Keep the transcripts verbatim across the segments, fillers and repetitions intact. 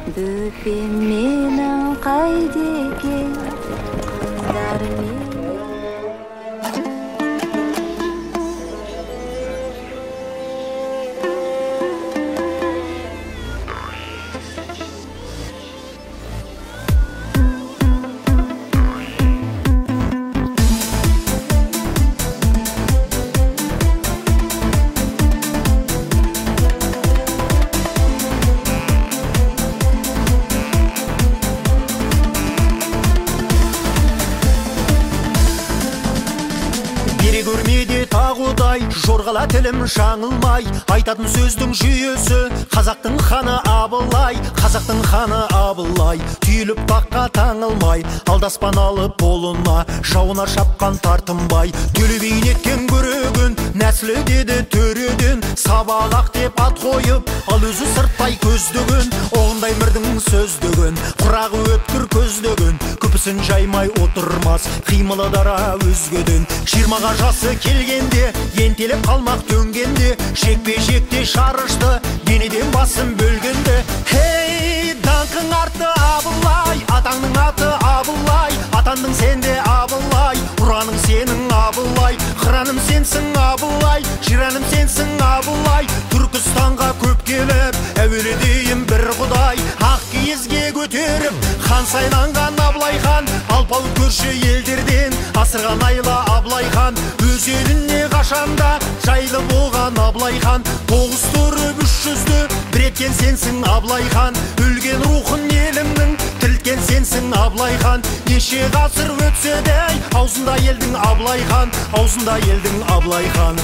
бөпем менің қайда екен, қыздарым көрмеде тағудай, жорғала тілім жаңылмай, айтатын сөздің жүйесі қазақтың ханы Абылай, қазақтың ханы Абылай. Түйіліп таққа таңылмай, алдаспан алып болына, жауына шапқан тартынбай. Төле бейнеткен көрегін, нәсілі деді төреден, сабағақ деп ат қойып, ал өзі сырттай көздігін, оғындай мірдің сөздігін, құрағы өткір көздігін, күпісін жаймай отырмас, қимылы дара өзгеден. Жиырмаға жасы келгенде, ентелеп қалмақ төнгенде, шекпе-шекте шарышты, денеден басын бөлгенде. Хей, даңқың артты Абылай, атаңның аты Абылай, атандың сенде Абылай, ұраның сенің Абылай, қыраным сенсің Абылай, жираным сенсің Абылай. Түркістанға көп келіп, әуелі дейін бір құдай, ақ киізге көтеріп, хан сайланған Абылай хан, алпауыт көрші елдерден асырған айла Абылай хан. Өз еліне қашанда жайлы болған Абылай хан, тоғыз тұрып үш жүзді бір еткен сенсің Абылай хан. Өлген рухын елімнің тірілткен сенсің Абылай хан. Неше ғасыр өтсе де аузында елдің Абылай хан, аузында елдің Абылай хан.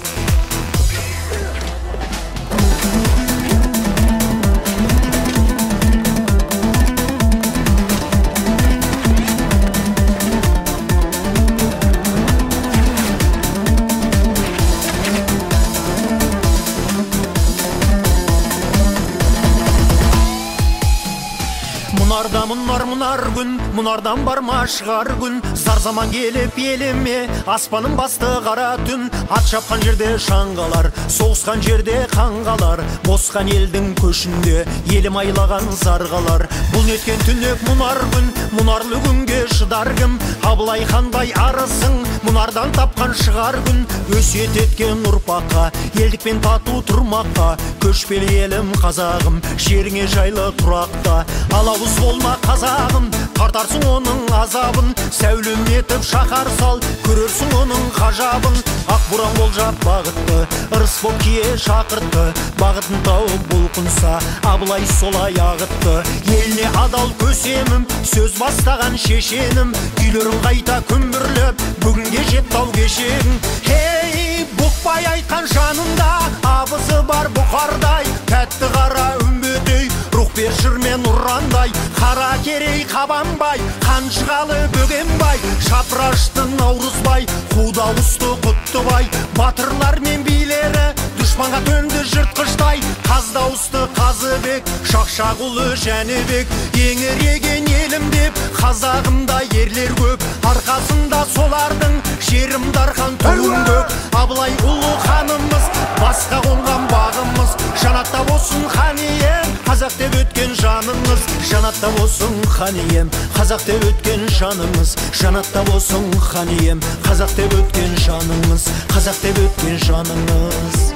Мұнарда мұнар мұнар күн, мұнардан барма шығар күн. Зар заман келіп еліме, аспаным басты қара түн. Ат шапқан жерде шаңғалар, соғысқан жерде қанғалар. Босқан елдің көшінде, елім айлаған зарғалар. Бұл неткен түнек мұнар күн, мұнарлы күнге шыдар кім? Абылай хандай арысың, мұнардан тапқан шығар күн. Өсиет еткен ұрпаққа, елдікпен тату тұрмаққа. Көшпелі елім қазағым, жеріңе жайлы тұрақта. Алауыз болма қазағым, тартарсың оның азабын. Сәулем етіп шақар сал, көрерсің оның қажабын. Ақ буран болжап бағытты, ырыс боп кие шақыртты. Бағытын тауып бұлқынса, Абылай солай ағытты. Еліне адал көсемім, сөз бастаған шешенім. Күйлерін қайта күмбірлеп, бүгінге жет тау кешегің. Хей, бұқпай айтқан жанында, абысы бар бұқардай. Тәтті қара үмбетей, рух бер жырмен ұрандай. Қара керей қабанбай, қаншығалы бөгенбай. Шапрашты наурызбай, қуда ұсты құттыбай. Батырлар мен билері, дұшпанға төнді жыртқыштай. Қазда ұсты Қазыбек, Шақшағұлы Жәнібек. Еңіреген елім деп, қазағымда ерлер көп. Арқасында солардың, жерім дархан туын көк. Абылай ұлы ханымыз, басқа қонған бағымыз. Жанатта болсын хан ием, қазақ деп өткен жаныңыз. Жанатта болсын хан ием, қазақ деп өткен жаныңыз. Жанатта болсын хан ием, қазақ деп өткен жаныңыз. Қазақ деп өткен жаныңыз.